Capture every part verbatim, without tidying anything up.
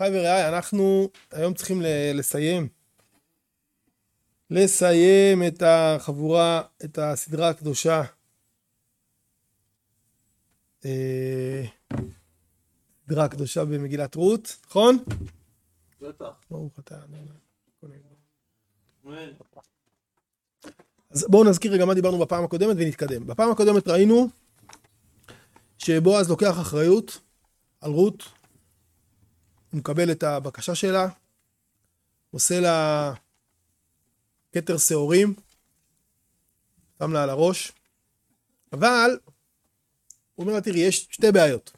חי ורעי, אנחנו היום צריכים לסיים. לסיים את החבורה, את הסדרה הקדושה. סדרה הקדושה במגילת רות, נכון? בטח. ברוך אתה. אז בואו נזכיר רגע מה דיברנו בפעם הקודמת ונתקדם. בפעם הקודמת ראינו שבועז לוקח אחריות על רות, הוא מקבל את הבקשה שלה, עושה לה כתר שעורים, שם לה על הראש, אבל הוא אומר לה, תראי, יש שתי בעיות.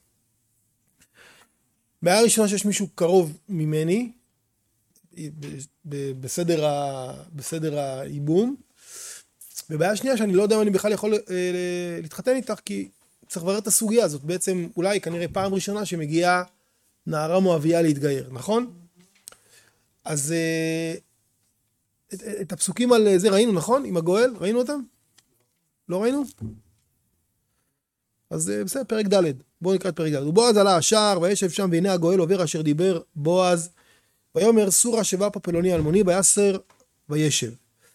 בעיה ראשונה שיש מישהו קרוב ממני, בסדר, ה... בסדר האיבום, ובעיה שנייה שאני לא יודע אם אני בכלל יכול להתחתן איתך, כי צריך לברר את הסוגיה הזאת. בעצם אולי כנראה פעם ראשונה שמגיעה נערה מואביה להתגייר, נכון? אז את, את הפסוקים על זה ראינו, נכון? עם הגואל, ראינו אותם? לא ראינו? אז בסדר, פרק ד', בואו נקרא את פרק ד'. ובועז עלה השער וישב שם, והנה הגואל עובר אשר דיבר בועז, ויאמר סורה שבה פה פלוני אלמוני, ויסר וישב.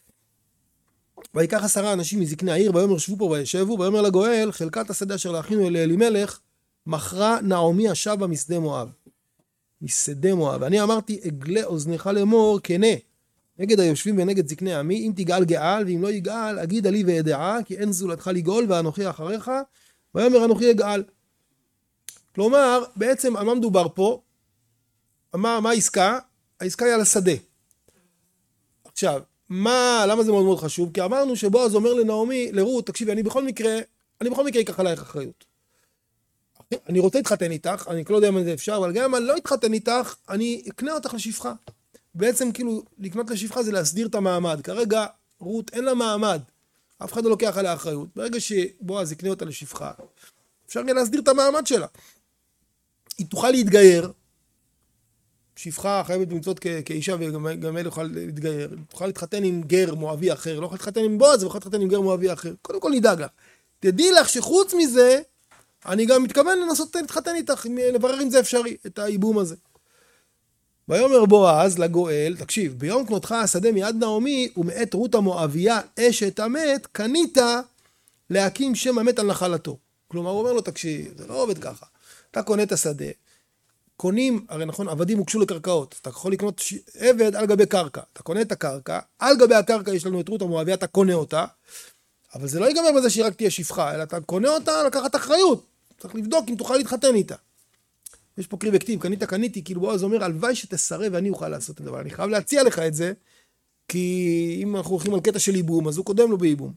ויקח עשרה אנשים מזקני העיר, ויאמר שבו פה וישבו, ויאמר לגואל, חלקת השדה אשר להכינו לאלימלך, מכרה נעמי השבה משדה מואב. משדה מואב. ואני אמרתי, אגלה אוזנך לאמור, כנה, נגד היושבים ונגד זקני עמי, אם תגאל גאל, ואם לא יגאל, אגיד עלי ואדעה, כי אין זולתך לגאול, ואנוכי אחריך, ויאמר אנוכי אגאל. כלומר, בעצם, על מה מדובר פה? מה, מה העסקה? העסקה היא על השדה. עכשיו, מה, למה זה מאוד מאוד חשוב? כי אמרנו שבועז אומר לנעמי, לרות, תקשיבי, אני בכל מקרה, אני בכל מקרה אקח עלייך אחריות. אני רוצה להתחתן איתך, אני לא יודע אם זה אפשר, אבל גם אם אני לא אתחתן איתך, אני אקנה אותך לשפחה. בעצם כאילו, לקנות לשפחה זה להסדיר את המעמד. כרגע, רות אין לה מעמד. אף אחד לא לוקח עליה אחריות. ברגע שבועז יקנה אותה לשפחה, אפשר גם להסדיר את המעמד שלה. היא תוכל להתגייר, שפחה חייבת במצוות כאישה וגם אלה יוכל להתגייר, תוכל להתחתן עם גר מואבי אחר, לא יכול להתחתן עם בועז, ויוכל להתחתן עם גר מואבי אחר. קודם כל נדאג לך. תדעי לך שחוץ מזה, אני גם מתכוון לנסות להתחתן איתך, לברר אם זה אפשרי, את האיבום הזה. ויאמר בועז לגואל, תקשיב, ביום קנותך השדה מיד נעמי, ומאת רות המואביה אשת המת, קנית להקים שם המת על נחלתו. כלומר, הוא אומר לו, תקשיב, זה לא עובד ככה. אתה קונה את השדה, קונים, הרי נכון, עבדים הוקשו לקרקעות, אתה יכול לקנות ש... עבד על גבי קרקע, אתה קונה את הקרקע, על גבי הקרקע יש לנו את רות המואביה, אתה קונה אותה, אבל זה לא ייגמר בזה שהיא רק תהיה שפחה, אלא אתה קונה אותה, לקחת אחריות, צריך לבדוק אם תוכל להתחתן איתה. יש פה קריב וכתיב, קנית, קניתי, כאילו בועז אומר, הלוואי שתסרב ואני אוכל לעשות את זה, אבל אני חייב להציע לך את זה, כי אם אנחנו הולכים על קטע של איבום, אז הוא קודם לו באיבום.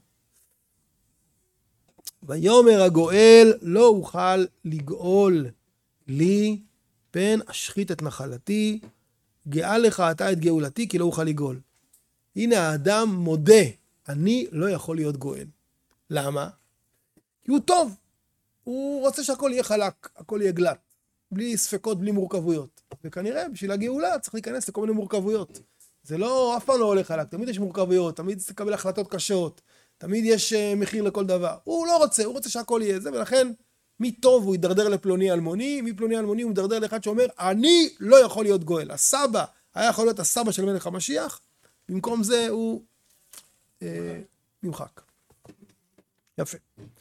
ויאמר הגואל, לא אוכל לגאול לי, פן אשחית את נחלתי, גאה לך אתה את גאולתי, כי לא אוכל לגאול. הנה האדם מודה, אני לא יכול להיות גואל. למה? כי הוא טוב. הוא רוצה שהכל יהיה חלק, הכל יהיה גלט. בלי ספקות, בלי מורכבויות. וכנראה בשביל הגאולה צריך להיכנס לכל מיני מורכבויות. זה לא, אף פעם לא הולך חלק. תמיד יש מורכבויות, תמיד צריך לקבל החלטות קשות, תמיד יש מחיר לכל דבר. הוא לא רוצה, הוא רוצה שהכל יהיה זה, ולכן מטוב הוא ידרדר לפלוני אלמוני, מפלוני אלמוני הוא מדרדר לאחד שאומר, אני לא יכול להיות גואל. הסבא היה יכול להיות הסבא של מלך המשיח, במקום זה הוא אה, נמחק. יפה.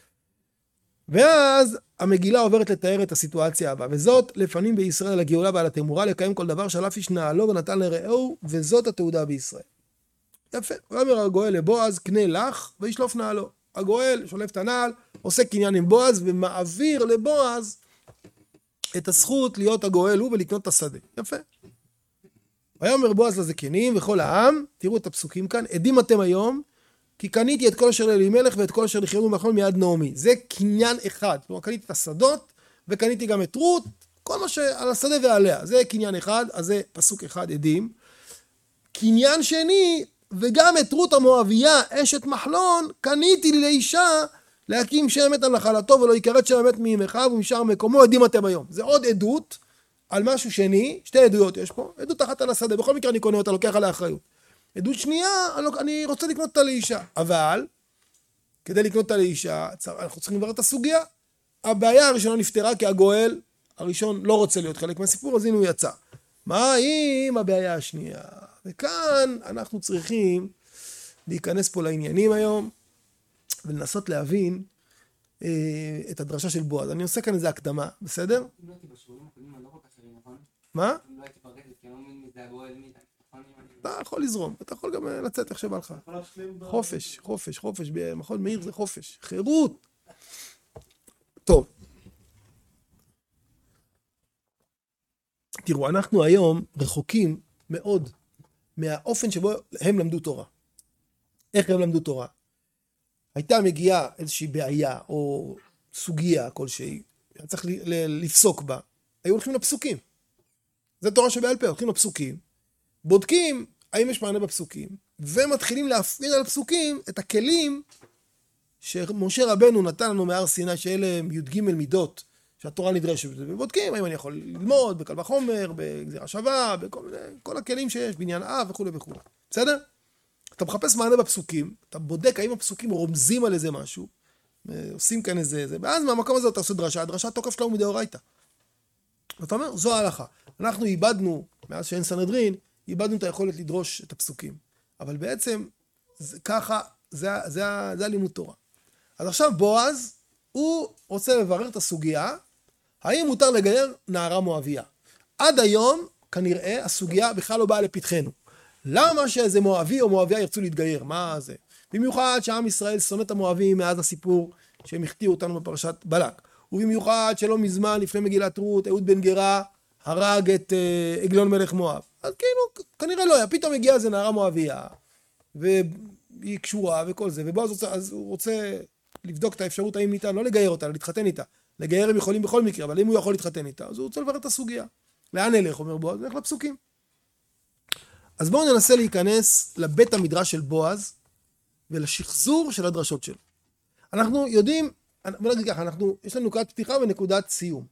ואז המגילה עוברת לתאר את הסיטואציה הבאה, וזאת לפנים בישראל על הגאולה ועל התמורה, לקיים כל דבר שלף איש נעלו ונתן לרעהו, וזאת התעודה בישראל. יפה. ואומר הגואל לבועז, קנה לך וישלוף נעלו. הגואל שולף את הנעל, עושה קניין עם בועז, ומעביר לבועז את הזכות להיות הגואל הוא ולקנות את השדה. יפה. ויאמר בועז לזקנים וכל העם, תראו את הפסוקים כאן, עדים אתם היום, כי קניתי את כל אשר לאלימלך ואת כל אשר לחיות ומחול מיד נעמי. זה קניין אחד. כלומר, קניתי את השדות, וקניתי גם את רות, כל מה שעל השדה ועליה. זה קניין אחד, אז זה פסוק אחד, עדים. קניין שני, וגם את רות המואביה, אשת מחלון, קניתי לי לאישה, להקים שם מת על נחלתו, ולא יקראת שם מת מימיך, ומשאר מקומו, עדים אתם היום. זה עוד עדות על משהו שני, שתי עדויות יש פה, עדות אחת על השדה, בכל מקרה אני קונה אותה, לוקח עליה אחריות. עדות שנייה, אני רוצה לקנות אותה לאישה, אבל כדי לקנות אותה לאישה, אנחנו צריכים לברר את הסוגיה. הבעיה הראשונה נפתרה כי הגואל הראשון לא רוצה להיות חלק מהסיפור, אז הנה הוא יצא. מה עם הבעיה השנייה? וכאן אנחנו צריכים להיכנס פה לעניינים היום, ולנסות להבין אה, את הדרשה של בועז. אני עושה כאן איזה הקדמה, בסדר? אם לא הייתי בשיעורים הקודמים, אני לא כל כך שרים, נכון? מה? אם לא הייתי פרקטית, כי אני לא מבין מי זה הגואל, מי זה, נכון? אתה יכול לזרום, אתה יכול גם לצאת איך שבא לך. חופש, חופש, חופש, במכון מאיר זה חופש, חירות. טוב. תראו, אנחנו היום רחוקים מאוד מהאופן שבו הם למדו תורה. איך הם למדו תורה? הייתה מגיעה איזושהי בעיה או סוגיה כלשהי, צריך לפסוק בה, היו הולכים לפסוקים. זה תורה שבעל פה, הולכים לפסוקים, בודקים האם יש מענה בפסוקים, ומתחילים להפעיל על הפסוקים את הכלים שמשה רבנו נתן לנו מהר סיני, שאלה הם י"ג מידות שהתורה נדרשת, ובודקים האם אני יכול ללמוד בקל וחומר, בגזירה שווה, בכל מיני, כל הכלים שיש, בעניין אב וכו' וכו'. בסדר? אתה מחפש מענה בפסוקים, אתה בודק האם הפסוקים רומזים על איזה משהו, עושים כאן איזה, איזה, ואז מהמקום הזה אתה עושה דרשה, הדרשה תוקף שלה הוא מדאורייתא. ואתה אומר, זו ההלכה. אנחנו איבדנו, מאז שאין סנהדרין, איבדנו את היכולת לדרוש את הפסוקים. אבל בעצם, זה, ככה, זה, זה, זה הלימוד תורה. אז עכשיו בועז, הוא רוצה לברר את הסוגיה, האם מותר לגייר נערה מואביה. עד היום, כנראה, הסוגיה בכלל לא באה לפתחנו. למה שאיזה מואבי או מואביה ירצו להתגייר? מה זה? במיוחד שעם ישראל שונא את המואבים מאז הסיפור שהם הכתירו אותנו בפרשת בלק. ובמיוחד שלא מזמן, לפני מגילת רות, אהוד בן גרה הרג את uh, עגלון מלך מואב. אז כאילו, כנראה לא היה. פתאום הגיעה איזה נערה מואביה, והיא קשורה וכל זה, ובועז רוצה, אז הוא רוצה לבדוק את האפשרות האם ניתן, לא לגייר אותה, להתחתן איתה. לגייר הם יכולים בכל מקרה, אבל אם הוא יכול להתחתן איתה, אז הוא רוצה לברר את הסוגיה. לאן נלך, אומר בועז? נלך לפסוקים. אז בואו ננסה להיכנס לבית המדרש של בועז, ולשחזור של הדרשות שלו. אנחנו יודעים, בוא נגיד ככה, אנחנו, יש לנו נקודת פתיחה ונקודת סיום.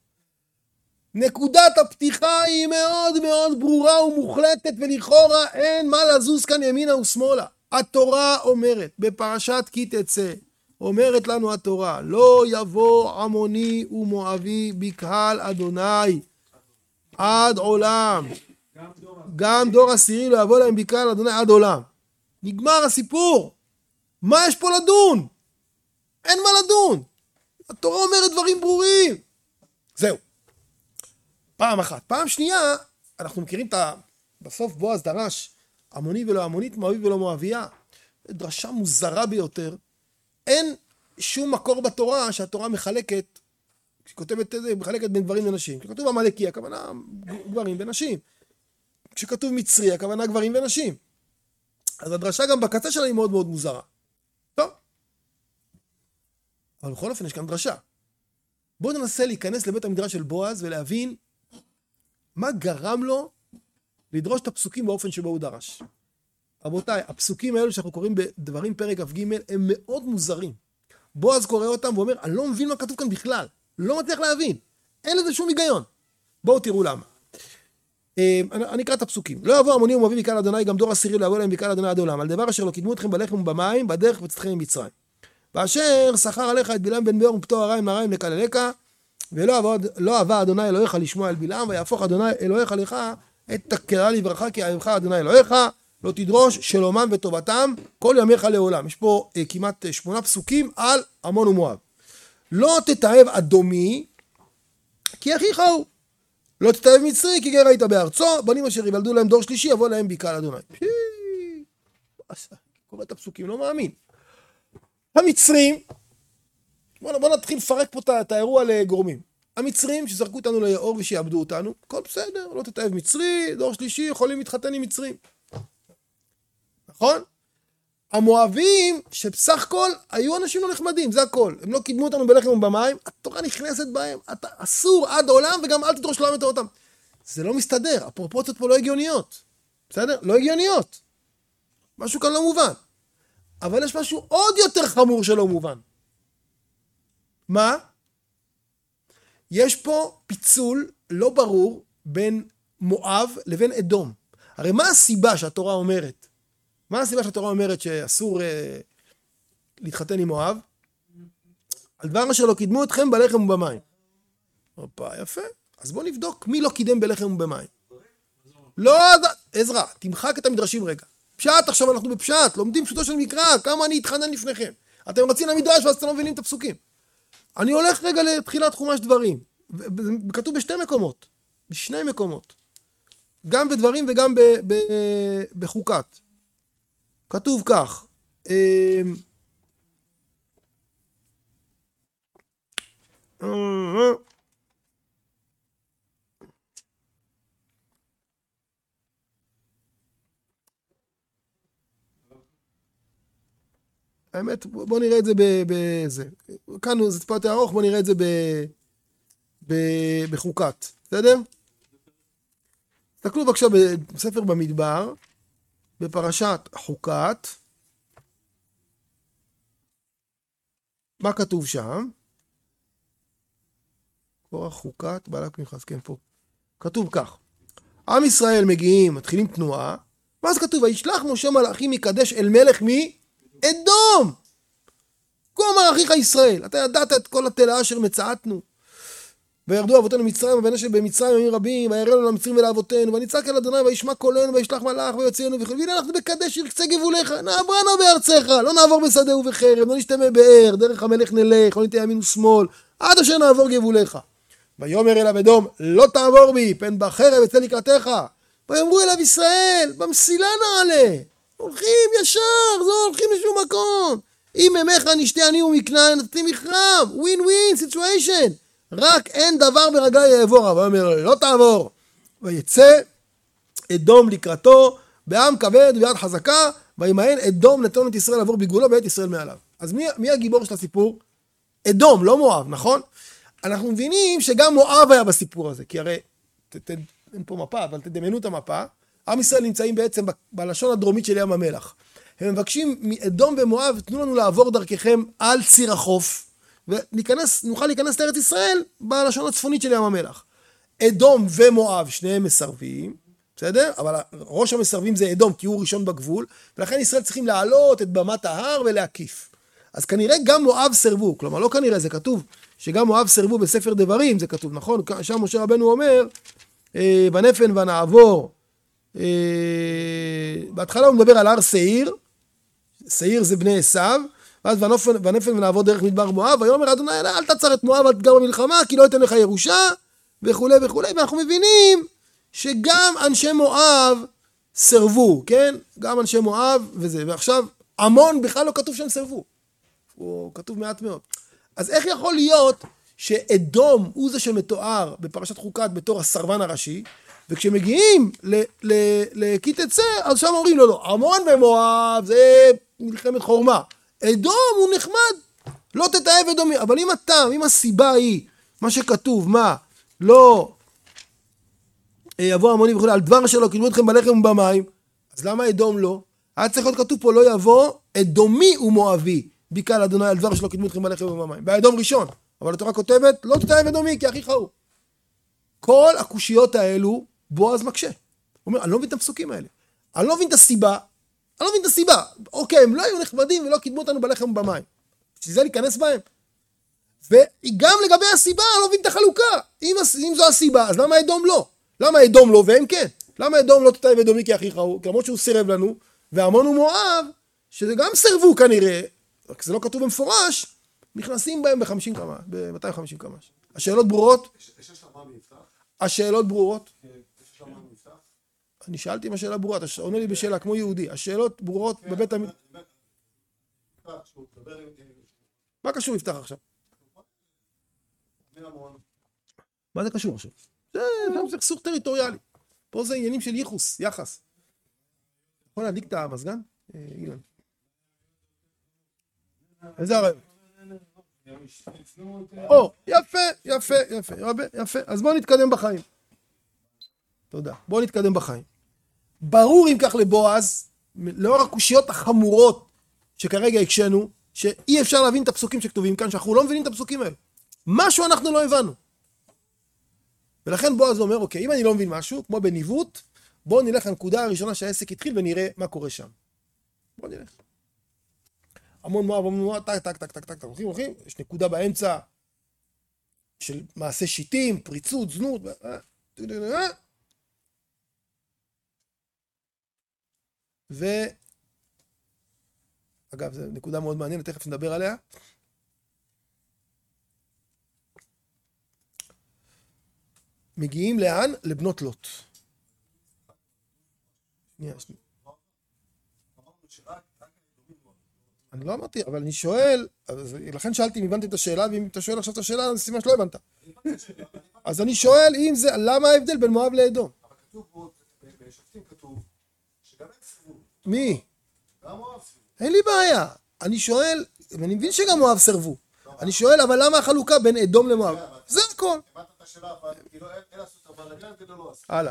נקודת הפתיחה היא מאוד מאוד ברורה ומוחלטת, ולכאורה אין מה לזוז כאן ימינה ושמאלה. התורה אומרת, בפרשת כי תצא, אומרת לנו התורה, לא יבוא עמוני ומואבי בקהל אדוני עד עולם. גם דור עשירי לא יבוא להם בקהל אדוני עד עולם. נגמר הסיפור. מה יש פה לדון? אין מה לדון. התורה אומרת דברים ברורים. זהו. פעם אחת. פעם שנייה, אנחנו מכירים את ה... בסוף בועז דרש, עמוני ולא עמונית, מואבי ולא מואביה. דרשה מוזרה ביותר. אין שום מקור בתורה שהתורה מחלקת, כשכותבת את זה, מחלקת בין גברים לנשים. כשכתוב עמלקי, הכוונה גברים ונשים. כשכתוב מצרי, הכוונה גברים ונשים. אז הדרשה גם בקצה שלה היא מאוד מאוד מוזרה. טוב. אבל בכל אופן יש כאן דרשה. בואו ננסה להיכנס לבית המדרש של בועז ולהבין מה גרם לו לדרוש את הפסוקים באופן שבו הוא דרש. רבותיי, הפסוקים האלו שאנחנו קוראים בדברים פרק כ"ג הם מאוד מוזרים. בועז קורא אותם ואומר, אני לא מבין מה כתוב כאן בכלל. לא מצליח להבין. אין לזה שום היגיון. בואו תראו למה. אני אקרא את הפסוקים. לא יבוא עמוני ומואבי בקהל אדוני, גם דור עשירי לא יבוא להם בקהל אדוני עד עולם. על דבר אשר לא קידמו אתכם בלחם ובמים, בדרך וצאתכם ממצרים. ואשר שכר עליך את בלעם בן ביאור ופטור הרעים נעריים לקללך, ולא עבד, לא עבד אדוני אלוהיך לשמוע אל בלעם, ויהפוך אדוני אלוהיך לך את תקרה לברכה, כי אהבך אדוני אלוהיך, לא תדרוש שלומם וטובתם כל ימיך לעולם. יש פה אה, כמעט שמונה פסוקים על עמון ומואב. לא תתאהב אדומי, כי אחיך הוא. לא תתאהב מצרי, כי גר היית בארצו, בנים אשר יוולדו להם דור שלישי, יבוא להם בקהל אדוני. קורא את הפסוקים, לא מאמין. המצרים, בוא, בוא נתחיל לפרק פה את האירוע לגורמים. המצרים שזרקו אותנו ליאור ושיעבדו אותנו, הכל בסדר, לא תתאהב מצרי, דור שלישי, יכולים להתחתן עם מצרים. נכון? המואבים, שבסך הכל היו אנשים לא נחמדים, זה הכל. הם לא קידמו אותנו בלחם ובמים, התורה נכנסת בהם, אתה אסור עד העולם וגם אל תדרוש לעם את אותם. זה לא מסתדר, הפרופורציות פה לא הגיוניות. בסדר? לא הגיוניות. משהו כאן לא מובן. אבל יש משהו עוד יותר חמור שלא מובן. מה? יש פה פיצול לא ברור בין מואב לבין אדום. הרי מה הסיבה שהתורה אומרת? מה הסיבה שהתורה אומרת שאסור אה, להתחתן עם מואב? על דבר אשר לא קידמו אתכם בלחם ובמים. אופה, יפה. אז בואו נבדוק מי לא קידם בלחם ובמים. לא, עזרא, תמחק את המדרשים רגע. פשט, עכשיו אנחנו בפשט, לומדים פשוטו של מקרא, כמה אני אתחנן לפניכם. אתם רצים למדרש ואז אתם לא מבינים את הפסוקים. אני הולך רגע לתחילת חומש דברים. כתוב בשתי מקומות, בשני מקומות. גם בדברים וגם ב, ב, בחוקת. כתוב כך, האמת, בוא נראה את זה בזה. כאן זה טיפה יותר ארוך, בוא נראה את זה ב, ב, בחוקת. בסדר? תסתכלו בבקשה בספר במדבר, בפרשת חוקת. מה כתוב שם? קורח חוקת, בעלת פנחס, כן פה. כתוב כך. עם ישראל מגיעים, מתחילים תנועה, ואז כתוב, וישלח משה מלאכים מקדש אל מלך מי? אדום! כה אמר אחיך ישראל, אתה ידעת את כל התלאה אשר מצאתנו. וירדו אבותינו מצרים, ובן אשר במצרים ימים רבים, ויראנו למצרים ולאבותינו, ונצעק אל אדוני, וישמע קולנו, וישלח מלאך, ויוציאנו וכו'. והנה אנחנו בקדש ירקצה גבוליך, נעברנו בארצך, לא נעבור בשדה ובחרב, לא נשתמע באר, דרך המלך נלך, לא ניתן ימין ושמאל, עד אשר נעבור גבוליך. ויאמר אליו אדום, לא תעבור בי, פן בחרב אצא לקראתך. ויאמרו אליו ישראל, במסילה נעלה. הולכים ישר, לא הולכים לשום מקום. אם ממך נשתה אני ומקנה, נתתי מכרם, ווין ווין סיטואשן. רק אין דבר ברגלי יעבור. ויאמר לא תעבור. ויצא אדום לקראתו, בעם כבד וביד חזקה, וימאן אדום נתון את ישראל לעבור בגבולו ואת ישראל מעליו. אז מי, מי הגיבור של הסיפור? אדום, לא מואב, נכון? אנחנו מבינים שגם מואב היה בסיפור הזה, כי הרי, ת, ת, אין פה מפה, אבל תדמיינו את המפה, עם ישראל נמצאים בעצם ב, בלשון הדרומית של ים המלח. הם מבקשים מאדום ומואב, תנו לנו לעבור דרככם על ציר החוף, וניכנס, נוכל להיכנס לארץ ישראל בלשון הצפונית של ים המלח. אדום ומואב, שניהם מסרבים, בסדר? אבל ראש המסרבים זה אדום, כי הוא ראשון בגבול, ולכן ישראל צריכים לעלות את במת ההר ולהקיף. אז כנראה גם מואב סרבו, כלומר לא כנראה, זה כתוב, שגם מואב סרבו בספר דברים, זה כתוב, נכון? שם משה רבנו אומר, בנפן ונעבור, בהתחלה הוא מדבר על הר שעיר, שעיר זה בני עשיו, ואז בנפן ונעבור דרך מדבר מואב, ויאמר אדוני אל תעצר את מואב, אל תגר במלחמה, כי לא ייתן לך ירושה, וכו' וכו', ואנחנו מבינים שגם אנשי מואב סרבו, כן? גם אנשי מואב וזה, ועכשיו עמון בכלל לא כתוב שהם סרבו, הוא כתוב מעט מאוד. אז איך יכול להיות שאדום הוא זה שמתואר בפרשת חוקת בתור הסרבן הראשי, וכשמגיעים לכי תצא, אז שם אומרים לו, לא, עמון ומואב זה מלחמת חורמה. אדום הוא נחמד, לא תתאהב אדומי, אבל אם הטעם, אם הסיבה היא, מה שכתוב, מה, לא יבוא עמוני וכו', על דבר שלא קידמו אתכם בלחם ובמים, אז למה אדום לא? היה צריך להיות כתוב פה, לא יבוא אדומי ומואבי, ביקל אדוני על דבר שלא קידמו אתכם בלחם ובמים. באדום ראשון, אבל התורה כותבת, לא תתאהב אדומי, כי אחיך הוא. כל הקושיות האלו, בועז מקשה. הוא אומר, אני לא מבין את הפסוקים האלה. אני לא מבין את הסיבה, אני לא מבין את הסיבה. אוקיי, הם לא היו נחמדים ולא קידמו אותנו בלחם ובמים. שזה להיכנס בהם. וגם לגבי הסיבה, אני לא מבין את החלוקה. אם, אם זו הסיבה, אז למה אדום לא? למה אדום לא והם כן? למה אדום לא תתאהב אדומי כי אחיך הוא? למרות שהוא סירב לנו, ועמון ומואב, שזה גם סרבו כנראה, רק זה לא כתוב במפורש, נכנסים בהם ב-חמישים קמ"ש, ב-מאתיים וחמישים קמ"ש. השאלות ברורות? השאלות ברורות? אני שאלתי אם השאלה ברורה, אתה עונה לי בשאלה כמו יהודי. השאלות ברורות בבית המ... מה קשור יפתח עכשיו? מה זה קשור עכשיו? זה סכסוך טריטוריאלי. פה זה עניינים של ייחוס, יחס. יכול להדליק את המזגן? אילן. איזה הרעיון? או, יפה, יפה, יפה, יפה. אז בואו נתקדם בחיים. תודה. בואו נתקדם בחיים. ברור אם כך לבועז, לאור הקושיות החמורות שכרגע הקשנו, שאי אפשר להבין את הפסוקים שכתובים כאן, שאנחנו לא מבינים את הפסוקים האלה. משהו אנחנו לא הבנו. ולכן בועז אומר, אוקיי, אם אני לא מבין משהו, כמו בניווט, בואו נלך לנקודה הראשונה שהעסק התחיל ונראה מה קורה שם. בואו נלך. המון מואב, המון מואב, טק, טק, טק, טק, טק, הולכים, הולכים, יש נקודה באמצע של מעשה שיטים, פריצות, זנות, ו... אגב, זו נקודה מאוד מעניינת, תכף נדבר עליה. מגיעים לאן? לבנות לוט. שנייה, שנייה. אני לא אמרתי, אבל אני שואל, לכן שאלתי אם הבנתם את השאלה, ואם אתה שואל עכשיו את השאלה, אז סימן שלא הבנת. אז אני שואל, אם זה, למה ההבדל בין מואב לאדום? אבל כתוב פה, בשופטים כתוב, שגם הם סירבו. מי? גם מואב סירבו. אין לי בעיה. אני שואל, ואני מבין שגם מואב סירבו. אני שואל, אבל למה החלוקה בין אדום למואב? זה הכל. הבנת את השאלה, אבל כאילו אין לעשות את הבלגן כדי לא לעשות. הלאה.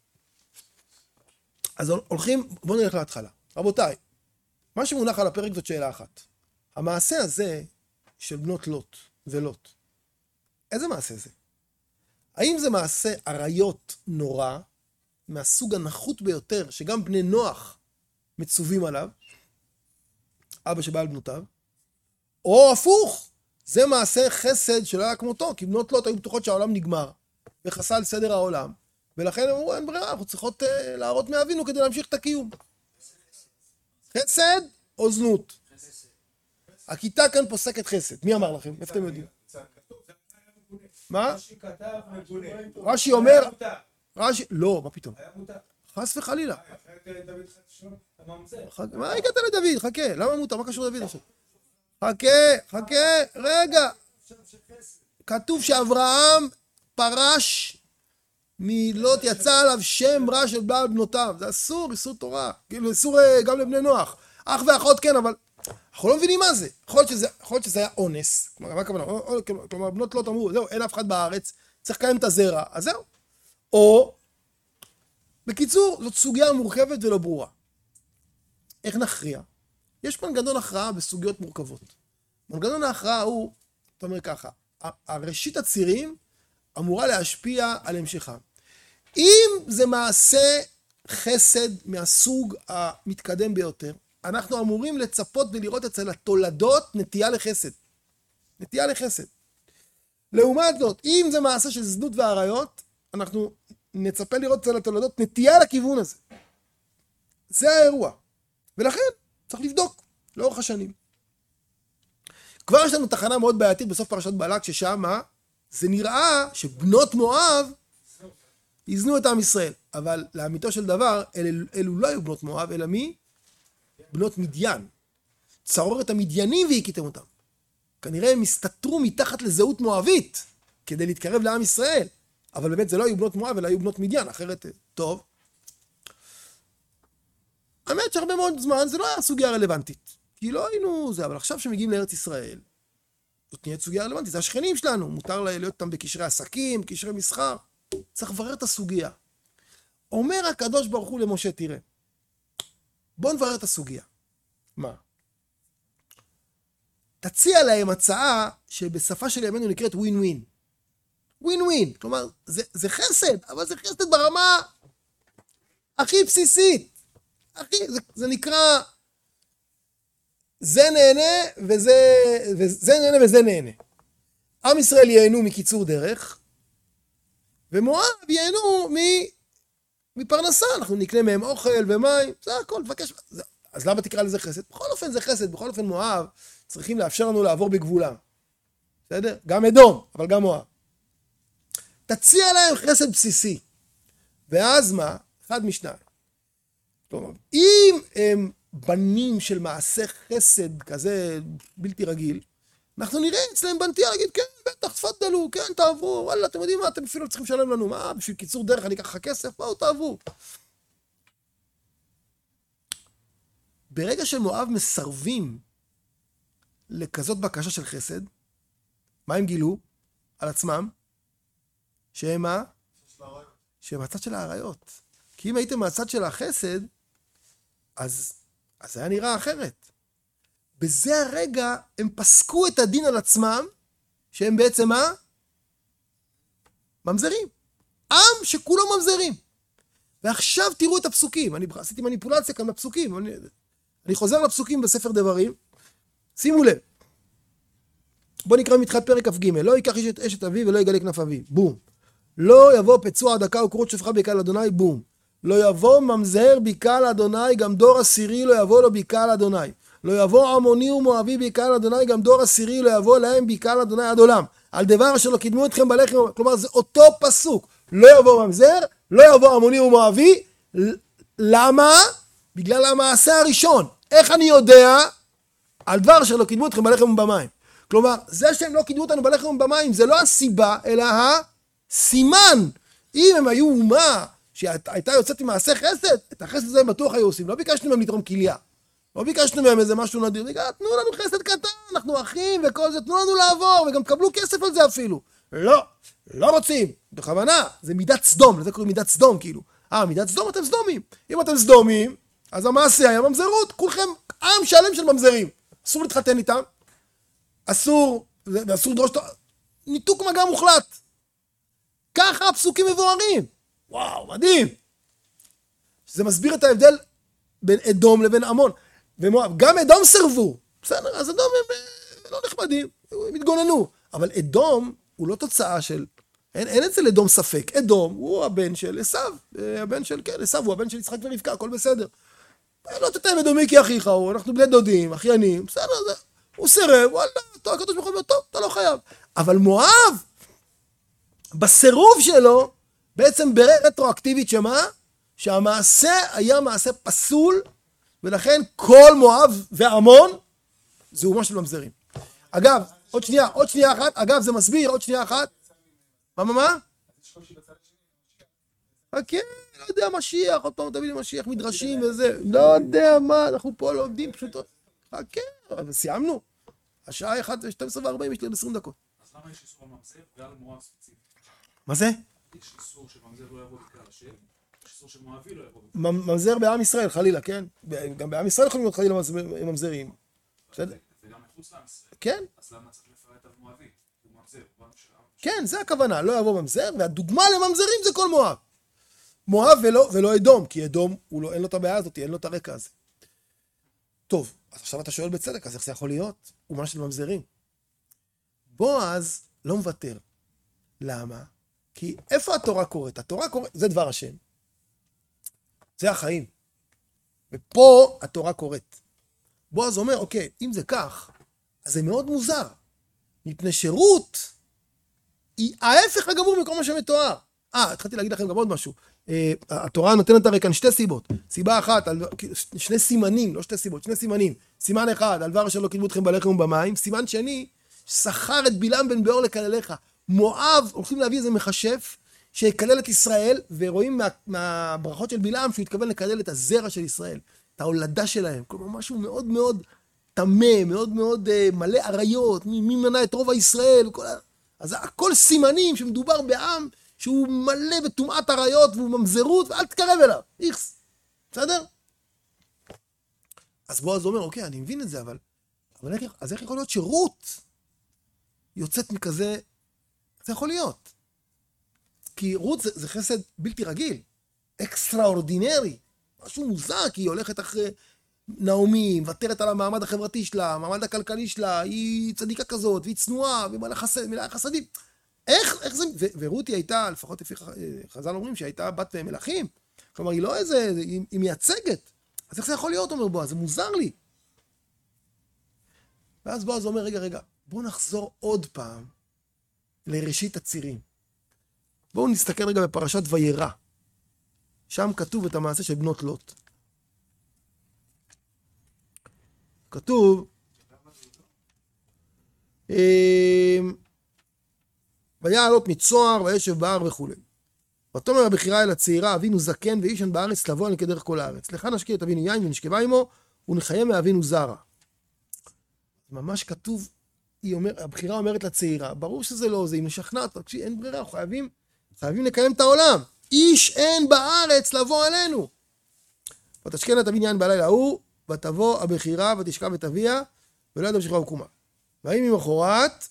אז הולכים, בואו נלך להתחלה. רבותיי, מה שמונח על הפרק זאת שאלה אחת. המעשה הזה של בנות לוט ולוט, איזה מעשה זה? האם זה מעשה עריות נורא, מהסוג הנחות ביותר, שגם בני נוח מצווים עליו, אבא שבא על בנותיו, או הפוך, זה מעשה חסד שלא היה כמותו, כי בנות לוט היו בטוחות שהעולם נגמר, וחסל סדר העולם, ולכן הם אמרו, אין ברירה, אנחנו צריכות uh, להראות מאבינו כדי להמשיך את הקיום. חסד או זנות? הכיתה כאן פוסקת חסד. מי אמר לכם? איפה אתם יודעים? מה? רש"י אומר... רש"י... לא, מה פתאום? חס וחלילה. מה הגעת לדוד? חכה, למה מותר? מה קשור לדוד עכשיו? חכה, חכה, רגע. כתוב שאברהם פרש מלוט, יצא עליו שם רע של בעל בנותיו. זה אסור, איסור תורה. כאילו אסור גם לבני נוח. אח ואחות כן, אבל אנחנו לא מבינים מה זה. יכול להיות שזה, יכול להיות שזה היה אונס. כלומר, מה הכוונה? כלומר, בנות לוט אמרו, זהו, אין אף אחד בארץ, צריך לקיים את הזרע, אז זהו. או, בקיצור, זאת סוגיה מורכבת ולא ברורה. איך נכריע? יש מנגנון הכרעה בסוגיות מורכבות. מנגנון ההכרעה הוא, אתה אומר ככה, הראשית הצירים אמורה להשפיע על המשכה. אם זה מעשה חסד מהסוג המתקדם ביותר, אנחנו אמורים לצפות ולראות אצל התולדות נטייה לחסד. נטייה לחסד. לעומת זאת, אם זה מעשה של זנות ועריות, אנחנו נצפה לראות אצל התולדות נטייה לכיוון הזה. זה האירוע. ולכן צריך לבדוק לאורך השנים. כבר יש לנו תחנה מאוד בעייתית בסוף פרשת בלק, ששם זה נראה שבנות מואב יזנו את עם ישראל. אבל לאמיתו של דבר, אלו, אלו לא היו בנות מואב, אלא מי? בנות מדיין. צרור את המדיינים והקיתם אותם. כנראה הם הסתתרו מתחת לזהות מואבית, כדי להתקרב לעם ישראל. אבל באמת זה לא היו בנות מואב, אלא היו בנות מדיין. אחרת, טוב. האמת שהרבה מאוד זמן זה לא היה סוגיה רלוונטית. כי לא היינו זה, אבל עכשיו שמגיעים לארץ ישראל, זאת נהיית סוגיה רלוונטית. זה השכנים שלנו. מותר להיות אותם בקשרי עסקים, קשרי מסחר. צריך לברר את הסוגיה. אומר הקדוש ברוך הוא למשה, תראה. בוא נברר את הסוגיה. מה? תציע להם הצעה שבשפה של ימינו נקראת ווין ווין. ווין ווין. כלומר, זה, זה חסד, אבל זה חסד ברמה הכי בסיסית. הכי, זה, זה נקרא, זה נהנה וזה, וזה נהנה וזה נהנה. עם ישראל ייהנו מקיצור דרך, ומואב ייהנו מ... מפרנסה, אנחנו נקנה מהם אוכל ומים, זה הכל, תבקש. אז למה תקרא לזה חסד? בכל אופן זה חסד, בכל אופן מואב צריכים לאפשר לנו לעבור בגבולם. בסדר? גם אדום, אבל גם מואב. תציע להם חסד בסיסי. ואז מה? אחד משניים. כלומר, אם הם בנים של מעשה חסד כזה בלתי רגיל, אנחנו נראה אצלם בנטייה להגיד, כן, בטח, תפדלו, כן, תעברו, וואלה, אתם יודעים מה, אתם אפילו צריכים לשלם לנו, מה, בשביל קיצור דרך אני אקח לך כסף, בואו, תעברו. ברגע שמואב מסרבים לכזאת בקשה של חסד, מה הם גילו על עצמם? שהם מה? שהם מהצד של העריות. כי אם הייתם מהצד של החסד, אז, אז זה היה נראה אחרת. בזה הרגע הם פסקו את הדין על עצמם, שהם בעצם מה? ממזרים. עם שכולו ממזרים. ועכשיו תראו את הפסוקים. אני עשיתי מניפולציה כאן בפסוקים. אני, אני חוזר לפסוקים בספר דברים. שימו לב. בוא נקרא מתחילת פרק כ"ג. לא ייקח איש את אשת אביו ולא יגלה כנף אביו. בום. לא יבוא פצוע דקה וקרות שפחה בקהל אדוני. בום. לא יבוא ממזר בקהל אדוני, גם דור עשירי לא יבוא לו בקהל אדוני. לא יבוא עמוני ומואבי בקהל אדוני, גם דור עשירי לא יבוא להם בקהל אדוני עד עולם. על דבר אשר לא קידמו אתכם בלחם, כלומר זה אותו פסוק. לא יבוא ממזר, לא יבוא עמוני ומואבי. למה? בגלל המעשה הראשון. איך אני יודע? על דבר אשר לא קידמו אתכם בלחם ובמים. כלומר, זה שהם לא קידמו אותנו בלחם ובמים, זה לא הסיבה, אלא הסימן. אם הם היו אומה שהייתה יוצאת עם מעשה חסד, את החסד הזה הם בטוח היו עושים. לא ביקשנו מהם לתרום כליה. לא ביקשנו מהם איזה משהו נדיר. בגלל, תנו לנו חסד קטן, אנחנו אחים וכל זה, תנו לנו לעבור, וגם קבלו כסף על זה אפילו. לא, לא רוצים. בכוונה, זה מידת סדום, לזה קוראים מידת סדום כאילו. אה, מידת סדום אתם סדומים. אם אתם סדומים, אז המעשה היה ממזרות. כולכם עם שלם של ממזרים. אסור להתחתן איתם. אסור, ואסור לדרוש, ניתוק מגע מוחלט. ככה הפסוקים מבוארים. וואו, מדהים. זה מסביר את ההבדל בין אדום לבין עמון. ומואב, גם אדום סרבו. בסדר, אז אדום הם לא נחמדים, הם התגוננו. אבל אדום הוא לא תוצאה של, אין, אין אצל אדום ספק. אדום הוא הבן של עשיו, הבן של, כן, עשיו הוא הבן של יצחק ורבקה, הכל בסדר. לא תתאם אדומי כי אחיך הוא, אנחנו בני דודים, אחיינים, בסדר, זה, הוא סירב, וואלה, טוב, הקדוש ברוך הוא אומר, טוב, אתה לא חייב. אבל מואב, בסירוב שלו, בעצם ברר רטרואקטיבית שמה? שהמעשה היה מעשה פסול, ולכן כל מואב ועמון, זה אומה של ממזרים. אגב, עוד שנייה, עוד שנייה אחת, אגב, זה מסביר, עוד שנייה אחת. מה, מה, מה? כן, לא יודע, משיח, עוד פעם תביא לי משיח, מדרשים וזה, לא יודע מה, אנחנו פה לא עובדים פשוט. כן, אבל סיימנו. השעה אחת ושתים עשרה וארבעים, יש לי עשרים דקות. אז למה יש איסור ממזר ועל מואב ספציפי? מה זה? יש איסור שממזר לא יבוא בקהל השם, יש איסור שמואבי לא יבוא בקהל. ממזר בעם ישראל, חלילה, כן? גם בעם ישראל יכולים להיות חלילה ממזרים. וגם מחוץ לעם ישראל. כן. אז למה צריך לפרט על מואבי? הוא ממזר, הוא ממזר. כן, זה הכוונה, לא יבוא ממזר, והדוגמה לממזרים זה כל מואב. מואב ולא, ולא אדום, כי אדום, הוא לא, אין לו את הבעיה הזאת, אין לו את הרקע הזה. טוב, אז עכשיו אתה שואל בצדק, אז איך זה יכול להיות? אומה של ממזרים. בועז לא מוותר. למה? כי איפה התורה קוראת? התורה קוראת, זה דבר השם. זה החיים. ופה התורה קוראת. בועז אומר, אוקיי, אם זה כך, אז זה מאוד מוזר. מפני שרות היא ההפך הגמור מכל מה שמתואר. אה, התחלתי להגיד לכם גם עוד משהו. התורה נותנת הרי כאן שתי סיבות. סיבה אחת, שני סימנים, לא שתי סיבות, שני סימנים. סימן אחד, על דבר אשר לא קידמו אתכם בלחם ובמים. סימן שני, שכר את בלעם בן באור לקלליך. מואב, הולכים להביא איזה מכשף, שיקלל את ישראל, ורואים מה, מהברכות של בלעם, שהוא התכוון לקלל את הזרע של ישראל, את ההולדה שלהם. כלומר, משהו מאוד מאוד תמה, מאוד מאוד uh, מלא עריות, מי, מי מנע את רוב הישראל, וכל... אז הכל סימנים שמדובר בעם, שהוא מלא בטומאת עריות, והוא ממזרות, ואל תקרב אליו, איכס. בסדר? אז בועז אומר, אוקיי, אני מבין את זה, אבל, אבל איך, אז איך יכול להיות שרות יוצאת מכזה, זה יכול להיות. כי רות זה, זה חסד בלתי רגיל, אקסטראורדינרי, משהו מוזר, כי היא הולכת אחרי נעמי, מוותרת על המעמד החברתי שלה, המעמד הכלכלי שלה, היא צדיקה כזאת, והיא צנועה, והיא מלאה חסד, מלאה חסדים. איך, איך זה, ו, ורותי הייתה, לפחות לפי חז"ל אומרים, שהייתה בת מלכים, כלומר, היא לא איזה, היא, היא מייצגת. אז איך זה יכול להיות, אומר בועז, זה מוזר לי. ואז בועז אומר, רגע, רגע, בואו נחזור עוד פעם לראשית הצירים. בואו נסתכל רגע בפרשת וירא. שם כתוב את המעשה של בנות לוט. כתוב, ויעל לוט מצוהר וישב בהר וכו'. ותאמר הבכירה אל הצעירה, אבינו זקן ואישן בארץ לבוא עלינו כדרך כל הארץ. לך נשקה את אבינו יין ונשכבה עמו, ונחיה מאבינו זרע. ממש כתוב, היא אומר, הבכירה אומרת לצעירה, ברור שזה לא זה, אם נשכנעת, אין ברירה, חייבים, חייבים לקיים את העולם. איש אין בארץ לבוא עלינו. ותשכן את אבינו יין בלילה ההוא, ותבוא הבכירה ותשכב את אביה, ולא ידע בשכבה וקומה. והיא ממחרת,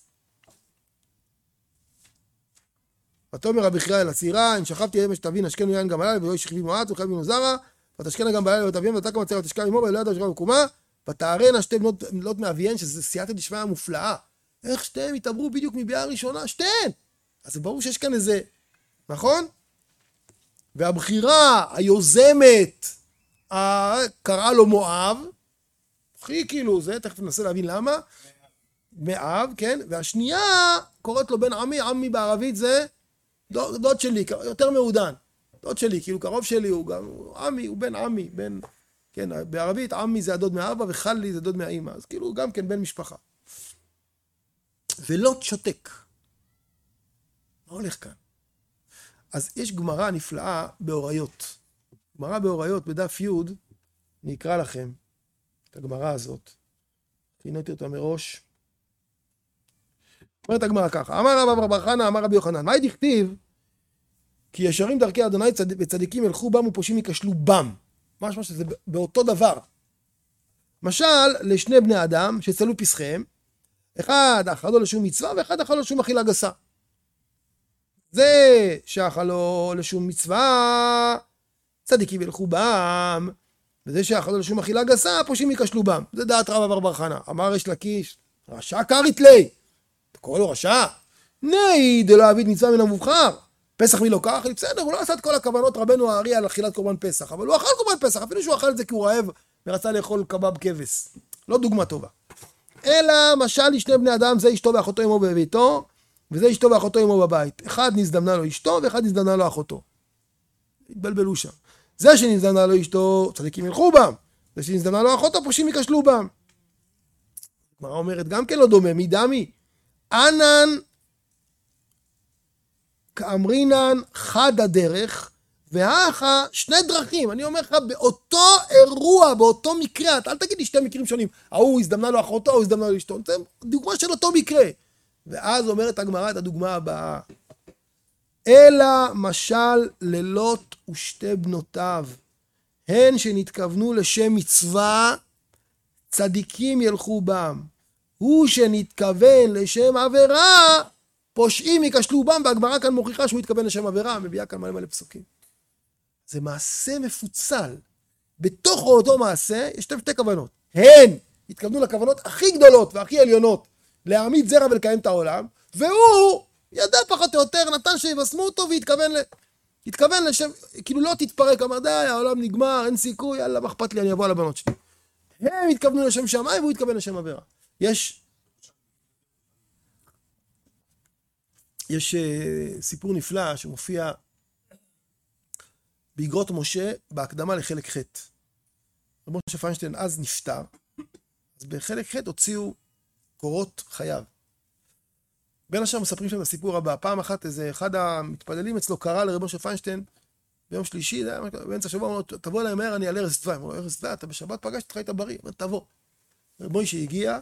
ותאמר הבכירה אל הצעירה, אם שכבתי אמש תבין, אשכנו יין גם בלילה, ולא ישכבי מועט, וחייב ממנו זרע, ותשכנה גם בלילה ותביהם, ותקם הצעירה ותשכב עמו, ולא ידע בשכבה וקומה, ותערנה שתי בנות, בנות מאביהן, שזה סייעתא דשמיא מופלאה. איך שתיהם התעברו בדיוק מביאה הראשונה? שתיהן! אז זה ברור שיש כאן איזה, נכון? והבחירה היוזמת קראה לו מואב, הכי כאילו זה, תכף ננסה להבין למה, מאב, כן, והשנייה קוראת לו בן עמי, עמי בערבית זה דוד, דוד שלי, יותר מעודן, דוד שלי, כאילו קרוב שלי, הוא גם, הוא עמי, הוא בן עמי, בן, כן, בערבית עמי זה הדוד מאבא וחלי זה דוד מהאמא, אז כאילו גם כן בן משפחה. ולוט שותק. מה הולך כאן? אז יש גמרא נפלאה באוריות. גמרא באוריות בדף י', אני אקרא לכם את הגמרא הזאת. הכינתי אותה מראש. אומרת הגמרא ככה, אמר רבא בר חנא, אמר רבי יוחנן, מה דכתיב? כי ישרים דרכי אדוני וצדיקים ילכו בם ופושעים ייכשלו בם. משמע שזה באותו דבר. משל לשני בני אדם שצלו פסחיהם, אחד אכל לו לשום מצווה ואחד אכל לו לשום אכילה גסה. זה שאכל לו לשום מצווה, צדיקים ילכו בם, וזה שאכל לו לשום אכילה גסה, פושעים ייכשלו בם. זה דעת רבא בר חנא. אמר ריש לקיש, רשע קרית לי. אתה קורא לו רשע? נאי דלא עביד מצווה מן המובחר. פסח מי לא כך? בסדר, הוא לא עשה את כל הכוונות רבנו הארי על אכילת קורבן פסח, אבל הוא אכל קורבן פסח, אפילו שהוא אכל את זה כי הוא רעב ורצה לאכול קבב כבש. לא דוגמה טובה. אלא משל לשני בני אדם, זה אשתו ואחותו עמו בביתו, וזה אשתו ואחותו עמו בבית. אחד נזדמנה לו אשתו ואחד נזדמנה לו אחותו. התבלבלו שם. זה שנזדמנה לו אשתו, צדיקים ילכו בם. זה שנזדמנה לו אחותו, פושעים ייכשלו בם. הגמרא אומרת גם כן לא דומה, מי דמי? ענן כאמרינן חד הדרך, והאחה שני דרכים. אני אומר לך, באותו אירוע, באותו מקרה, אל תגיד לי שתי מקרים שונים, ההוא הזדמנה לו אחותו, ההוא הזדמנה לו אשתו, זה דוגמה של אותו מקרה. ואז אומרת הגמרא את הדוגמה הבאה, אלא משל ללוט ושתי בנותיו, הן שנתכוונו לשם מצווה, צדיקים ילכו בם. הוא שנתכוון לשם עבירה, פושעים ייכשלו בם, והגמרא כאן מוכיחה שהוא התכוון לשם עבירה, מביאה כאן מלא מלא פסוקים. זה מעשה מפוצל. בתוך אותו מעשה יש שתי כוונות. הן התכוונו לכוונות הכי גדולות והכי עליונות, להעמיד זרע ולקיים את העולם, והוא ידע פחות או יותר, נתן שיבשמו אותו והתכוון ל... התכוון לשם, כאילו לא תתפרק, אמר די, העולם נגמר, אין סיכוי, יאללה, מה אכפת לי, אני אבוא על הבנות שלי. הם התכוונו לשם שמיים והוא התכוון לשם עבירה. יש... יש uh, סיפור נפלא שמופיע באגרות משה בהקדמה לחלק ח'. רבי משה פיינשטיין אז נפטר, אז בחלק ח' הוציאו קורות חייו. בין השאר מספרים שם את הסיפור הבא. פעם אחת איזה אחד המתפללים אצלו קרא לרבי משה פיינשטיין ביום שלישי, באמצע השבוע, אמר לו, תבוא אליי מהר, אני על ערש דווי. אמר לו, ערש דווי, אתה בשבת פגשת אותך, היית בריא. אמר, תבוא. רבי משה הגיע,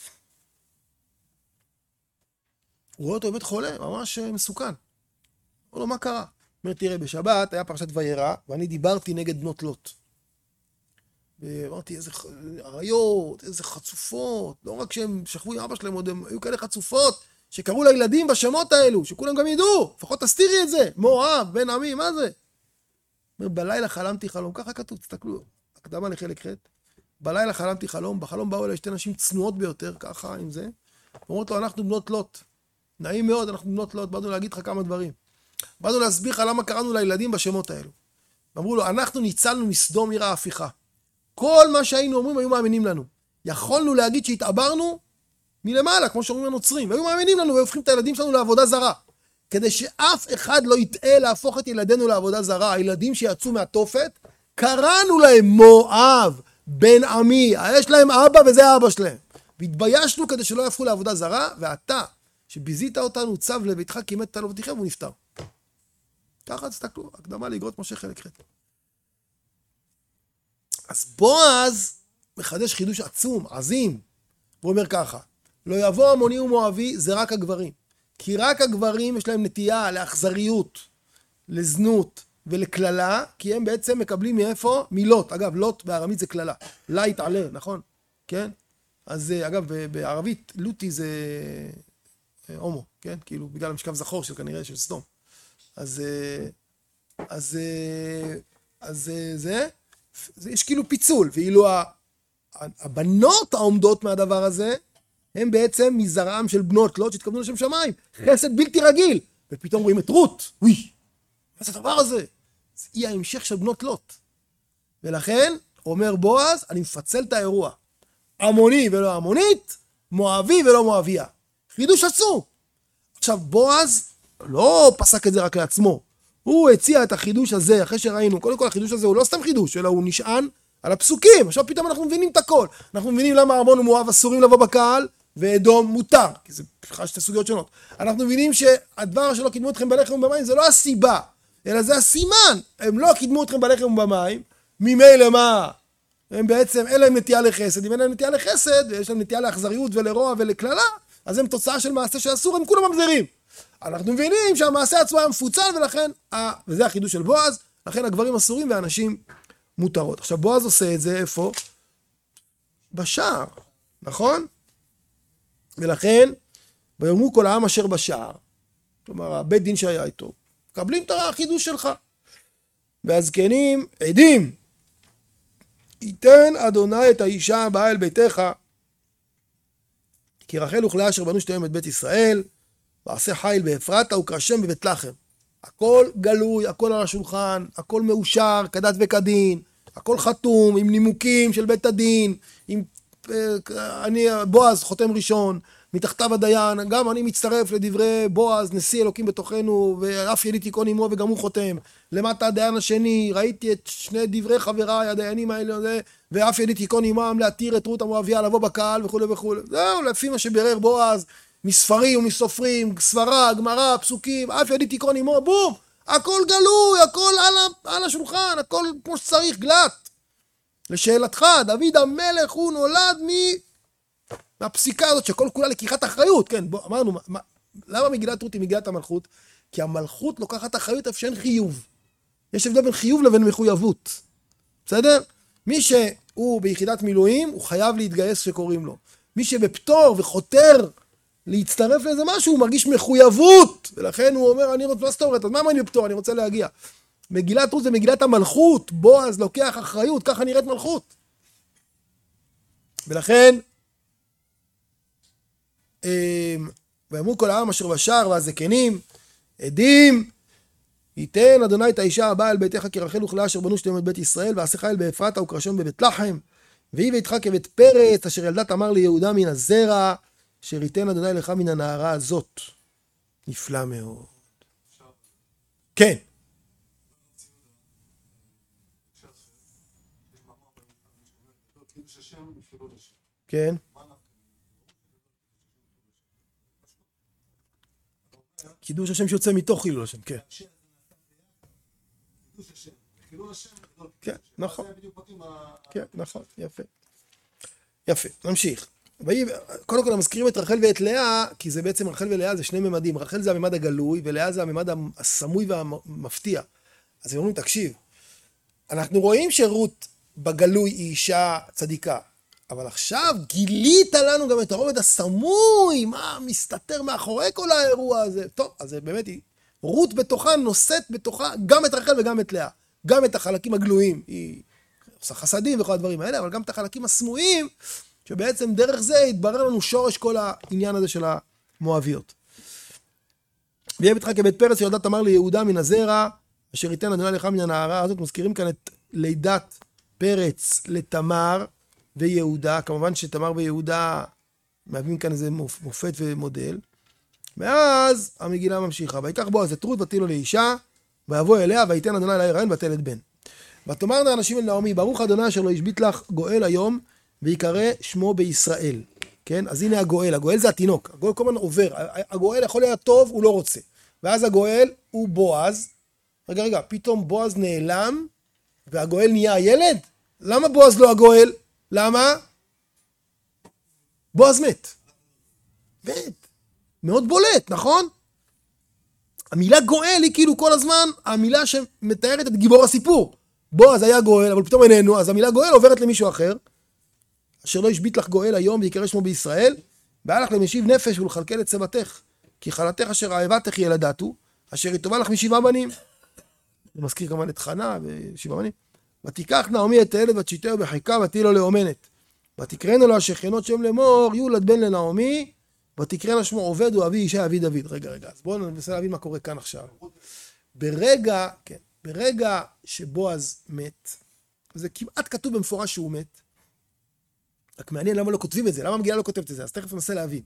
הוא רואה אותו בבית חולה, ממש מסוכן. אמר לו, מה קרה? אומר, תראה, בשבת היה פרשת וירא, ואני דיברתי נגד בנות לוט. ואמרתי, איזה עריות, איזה חצופות, לא רק שהם שכבו עם אבא שלהם, עוד הם היו כאלה חצופות, שקראו לילדים בשמות האלו, שכולם גם ידעו, לפחות תסתירי את זה, מואב, בן עמי, מה זה? אומר, בלילה חלמתי חלום, ככה כתוב, תסתכלו, הקדמה לחלק ח', בלילה חלמתי חלום, בחלום באו אליי שתי נשים צנועות ביותר, ככה עם זה, ואומרות לו, אנחנו בנות לוט, נעים מאוד, אנחנו בנות לוט, באנו להגיד לך כמה דברים, באנו להסביר לך למה קראנו לילדים בשמות האלו, ואמרו לו, אנחנו ניצלנו מסדום עיר ההפיכה, כל מה שהיינו אומרים היו מאמינים לנו, יכולנו להגיד שהתעברנו מלמעלה, כמו שאומרים הנוצרים, והיו מאמינים לנו והופכים את הילדים שלנו לעבודה זרה, כדי שאף אחד לא יטעה להפוך את ילדינו לעבודה זרה, הילדים שיצאו מהתופת, קראנו להם מואב, בן עמי, יש להם אבא וזה אבא שלהם, והתביישנו כדי שלא יהפכו לעבודה זרה, ואתה, שביזית אותנו, צב לביתך, כי מת אתה לא ותיכם, והוא נפטר. ככה תסתכלו, הקדמה לאגרות משה חלק ח'. אז בועז מחדש חידוש עצום, עזים, הוא אומר ככה, לא יבוא עמוני ומואבי, זה רק הגברים. כי רק הגברים יש להם נטייה לאכזריות, לזנות ולכללה, כי הם בעצם מקבלים מאיפה? מלוט. אגב, לוט בארמית זה כללה. לה יתעלה, נכון? כן? אז אגב, בערבית, לוטי זה הומו, כן? כאילו, בגלל המשכב זכור של כנראה של סדום. אז, אז, אז זה, זה, יש כאילו פיצול, ואילו הבנות העומדות מהדבר הזה, הם בעצם מזרעם של בנות לוט שהתכוונו לשם שמיים. חסד בלתי רגיל. ופתאום רואים את רות. וואי, מה זה הדבר הזה? היא ההמשך של בנות לוט. ולכן, אומר בועז, אני מפצל את האירוע. עמוני ולא עמונית, מואבי ולא מואביה. חידוש עצום. עכשיו, בועז לא פסק את זה רק לעצמו. הוא הציע את החידוש הזה, אחרי שראינו, קודם כל החידוש הזה הוא לא סתם חידוש, אלא הוא נשען על הפסוקים. עכשיו פתאום אנחנו מבינים את הכל. אנחנו מבינים למה עמון ומואב אסורים לבוא בקהל, ואדום מותר, כי זה בכלל שתי סוגיות שונות. אנחנו מבינים שהדבר שלא קידמו אתכם בלחם ובמים, זה לא הסיבה, אלא זה הסימן. הם לא קידמו אתכם בלחם ובמים, ממילא מה? הם בעצם, אין להם נטייה לחסד. אם אין להם נטייה לחסד, ויש להם נטייה לאכזריות ולרוע ולכללה, אז הם תוצאה של מעשה שאסור, הם כולם ממזרים. אנחנו מבינים שהמעשה עצמו היה מפוצל, ולכן, וזה החידוש של בועז, לכן הגברים אסורים והנשים מותרות. עכשיו בועז עושה את זה איפה? בשער, נכון? ולכן, ויאמרו כל העם אשר בשער, כלומר, הבית דין שהיה איתו, מקבלים את החידוש שלך. והזקנים עדים, ייתן אדוני את האישה הבאה אל ביתך, כי רחל וכלאה אשר בנו שתיהם את בית ישראל, ועשה חיל באפרתה וקרשם בבית לחם. הכל גלוי, הכל על השולחן, הכל מאושר, כדת וכדין, הכל חתום, עם נימוקים של בית הדין, עם אני, בועז חותם ראשון, מתחתיו הדיין, גם אני מצטרף לדברי בועז, נשיא אלוקים בתוכנו, ואף יליד תיקון עמו וגם הוא חותם. למטה הדיין השני, ראיתי את שני דברי חבריי, הדיינים האלה, ואף יליד תיקון עמם להתיר את רות המואביה לבוא בקהל וכו' וכו'. זהו, לפי מה שברר בועז, מספרים ומסופרים, סברה, גמרא, פסוקים, אף יליד תיקון עמו, בום, הכל גלוי, הכל על, על השולחן, הכל כמו שצריך, גלת. לשאלתך, דוד המלך הוא נולד מ... מהפסיקה הזאת שכל כולה לקיחת אחריות, כן, בוא, אמרנו, מה, למה מגילת רות היא מגילת המלכות? כי המלכות לוקחת אחריות איפה שאין חיוב. יש הבדל בין חיוב לבין מחויבות. בסדר? מי שהוא ביחידת מילואים, הוא חייב להתגייס שקוראים לו. מי שבפטור וחותר להצטרף לאיזה משהו, הוא מרגיש מחויבות, ולכן הוא אומר, אני רוצה, מה זאת אומרת? אז מה אני בפטור? אני רוצה להגיע. מגילת רות זה מגילת המלכות, בועז לוקח אחריות, ככה נראית מלכות. ולכן, ואמרו כל העם אשר בשער והזקנים, עדים, ייתן אדוני את האישה הבאה אל ביתך כי רחל וכלאה אשר בנו שתיהם את בית ישראל, ועשה חיל באפרתה וקרשם בבית לחם, ויהי ביתך כבית פרץ, אשר ילדה תמר ליהודה מן הזרע, אשר ייתן אדוני לך מן הנערה הזאת. נפלא מאוד. כן. כן. קידוש השם שיוצא מתוך חילול השם, כן. כן, נכון. כן, נכון, יפה. יפה, נמשיך. קודם כל, מזכירים את רחל ואת לאה, כי זה בעצם רחל ולאה זה שני ממדים. רחל זה הממד הגלוי, ולאה זה הממד הסמוי והמפתיע. אז הם אומרים, תקשיב, אנחנו רואים שרות בגלוי היא אישה צדיקה, אבל עכשיו גילית לנו גם את הרובד הסמוי, מה מסתתר מאחורי כל האירוע הזה. טוב, אז זה באמת היא, רות בתוכה נושאת בתוכה גם את רחל וגם את לאה. גם את החלקים הגלויים, היא עושה חסדים וכל הדברים האלה, אבל גם את החלקים הסמויים, שבעצם דרך זה יתברר לנו שורש כל העניין הזה של המואביות. ויהיה ביתך כבית פרץ ילדה תמר ליהודה מן הזרע, אשר ייתן אדוני לך מן הנערה הזאת. מזכירים כאן את לידת פרץ לתמר ויהודה, כמובן שתמר ויהודה מהווים כאן איזה מופת ומודל. ואז המגילה ממשיכה, ויקח בועז את רות ותהי לו לאישה, ויבוא אליה ויתן אדוני לה יראין ותלד בן. ותאמרנה אנשים אל נעמי, ברוך אדוני אשר לא השבית לך גואל היום, ויקרא שמו בישראל. כן? אז הנה הגואל, הגואל זה התינוק, הגואל כל הזמן עובר, הגואל יכול להיות טוב, הוא לא רוצה. ואז הגואל הוא בועז, רגע רגע, פתאום בועז נעלם, והגואל נהיה הילד? למה בועז לא הגואל? למה? בועז מת. מת. מאוד בולט, נכון? המילה גואל היא כאילו כל הזמן המילה שמתארת את גיבור הסיפור. בועז היה גואל, אבל פתאום איננו, אז המילה גואל עוברת למישהו אחר. אשר לא השבית לך גואל היום ויקרא שמו בישראל, והיה לך למשיב נפש ולכלכל את צוותך, כי חלתך אשר אהבתך ילדתו, אשר היא טובה לך משבעה בנים. זה מזכיר כמובן את חנה ושבעה בנים. ותיקח נעמי את הילד ותשיתהו בחיקה ותהי לו לאומנת. ותקראנה לו השכנות שם לאמור, יולד בן לנעמי, ותקראנה שמו עובד הוא אבי אישה אבי דוד. רגע רגע, אז בואו ננסה להבין מה קורה כאן עכשיו. ברגע, כן, ברגע שבועז מת, זה כמעט כתוב במפורש שהוא מת, רק מעניין למה לא כותבים את זה, למה המגילה לא כותבת את זה, אז תכף ננסה להבין.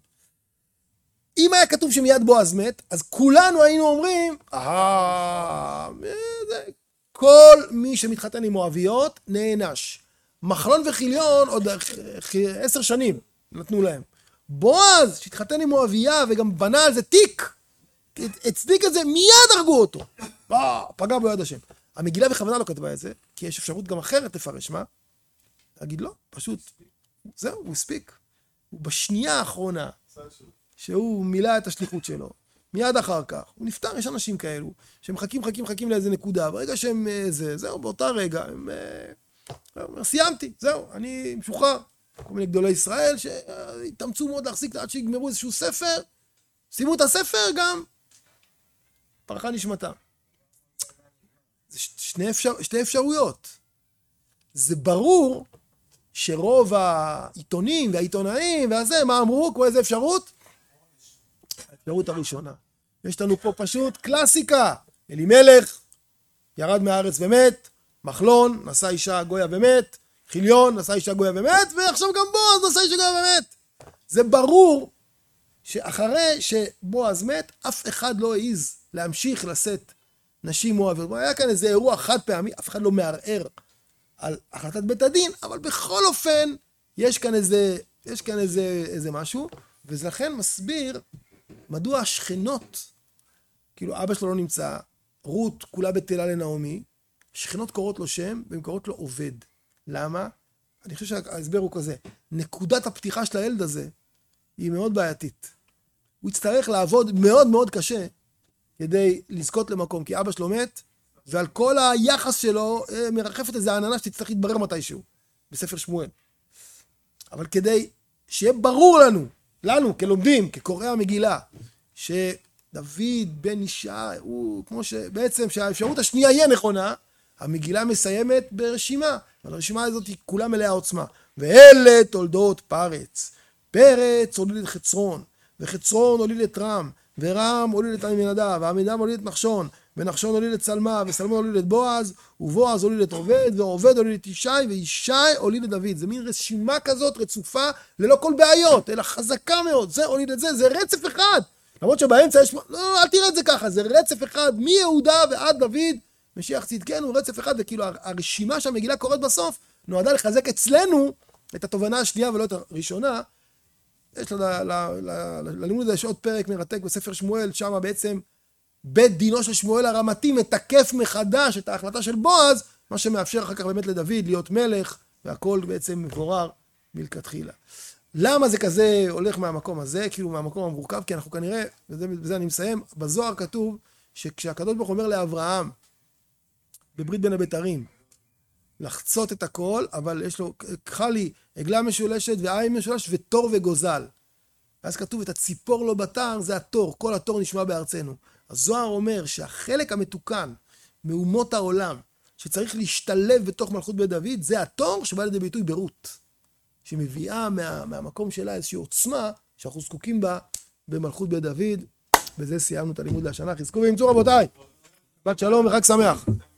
אם היה כתוב שמיד בועז מת, אז כולנו היינו אומרים, אה, כל מי שמתחתן עם מואביות נענש. מחלון וחיליון עוד עשר שנים נתנו להם. בועז שהתחתן עם מואביה וגם בנה על זה תיק, הצדיק את זה, מיד הרגו אותו. אה, פגע ביד השם. המגילה בכוונה לא כתבה את זה, כי יש אפשרות גם אחרת לפרש, מה? להגיד לא, פשוט, זהו, הוא הספיק. הוא בשנייה האחרונה, שהוא מילא את השליחות שלו, מיד אחר כך, הוא נפטר. יש אנשים כאלו, שהם מחכים, מחכים, מחכים לאיזה נקודה, ברגע שהם, זה, זהו, באותה רגע, הם, הם, סיימתי, זהו, אני משוחרר. כל מיני גדולי ישראל, שהתאמצו מאוד להחזיק עד שיגמרו איזשהו ספר, שימו את הספר גם, פרחה נשמתה. זה שני אפשר, שתי אפשרויות. זה ברור שרוב העיתונים והעיתונאים והזה, מה אמרו? כמו איזה אפשרות? האפשרות הראשונה. יש לנו פה פשוט קלאסיקה. אלימלך ירד מהארץ ומת, מחלון נשא אישה גויה ומת, חיליון נשא אישה גויה ומת, ועכשיו גם בועז נשא אישה גויה ומת. זה ברור שאחרי שבועז מת, אף אחד לא העז להמשיך לשאת נשים מואביות. היה כאן איזה אירוע חד פעמי, אף אחד לא מערער על החלטת בית הדין, אבל בכל אופן, יש כאן איזה, יש כאן איזה, איזה משהו, וזה לכן מסביר מדוע השכנות, כאילו אבא שלו לא נמצא, רות כולה בטלה לנעמי, שכנות קוראות לו שם, והן קוראות לו עובד. למה? אני חושב שההסבר הוא כזה, נקודת הפתיחה של הילד הזה, היא מאוד בעייתית. הוא יצטרך לעבוד מאוד מאוד קשה, כדי לזכות למקום, כי אבא שלו מת, ועל כל היחס שלו מרחפת איזו עננה שתצטרך להתברר מתישהו, בספר שמואל. אבל כדי שיהיה ברור לנו, לנו כלומדים, כקוראי המגילה, שדוד בן ישי, הוא כמו שבעצם שהאפשרות השנייה יהיה נכונה, המגילה מסיימת ברשימה, אבל הרשימה הזאת היא כולה מלאה עוצמה. ואלה תולדות פרץ. פרץ הוליד את חצרון, וחצרון הוליד את רם, ורם הוליד את עמינדב, ועמינדב הוליד את נחשון, ונחשון הוליד את צלמה, וסלמון הוליד את בועז, ובועז הוליד את עובד, ועובד הוליד את ישי, וישי הוליד את דוד. זה מין רשימה כזאת רצופה, ללא כל בעיות, אלא חזקה מאוד. זה הוליד את זה, זה רצף אחד. למרות שבאמצע יש, לא, אל תראה את זה ככה, זה רצף אחד, מיהודה ועד דוד, משיח צדקנו, רצף אחד, וכאילו הרשימה שהמגילה קוראת בסוף, נועדה לחזק אצלנו את התובנה השנייה ולא את הראשונה. יש ללימוד הזה יש עוד פרק מרתק בספר שמואל, שם בעצם בית דינו של שמואל הרמתי מתקף מחדש את ההחלטה של בועז, מה שמאפשר אחר כך באמת לדוד להיות מלך, והכל בעצם מבורר מלכתחילה. למה זה כזה הולך מהמקום הזה, כאילו מהמקום המורכב? כי אנחנו כנראה, וזה, וזה אני מסיים, בזוהר כתוב שכשהקדוש ברוך הוא אומר לאברהם, בברית בין הבתרים, לחצות את הכל, אבל יש לו, קחה לי עגלה משולשת ועין משולש ותור וגוזל. ואז כתוב את הציפור לא בתר, זה התור, כל התור נשמע בארצנו. הזוהר אומר שהחלק המתוקן מאומות העולם, שצריך להשתלב בתוך מלכות בית דוד, זה התור שבא לידי ביטוי ברות, שמביאה מה, מהמקום שלה איזושהי עוצמה, שאנחנו זקוקים בה במלכות בית דוד. בזה סיימנו את הלימוד להשנה. חזקו ואמצו רבותיי. בת שלום וחג שמח.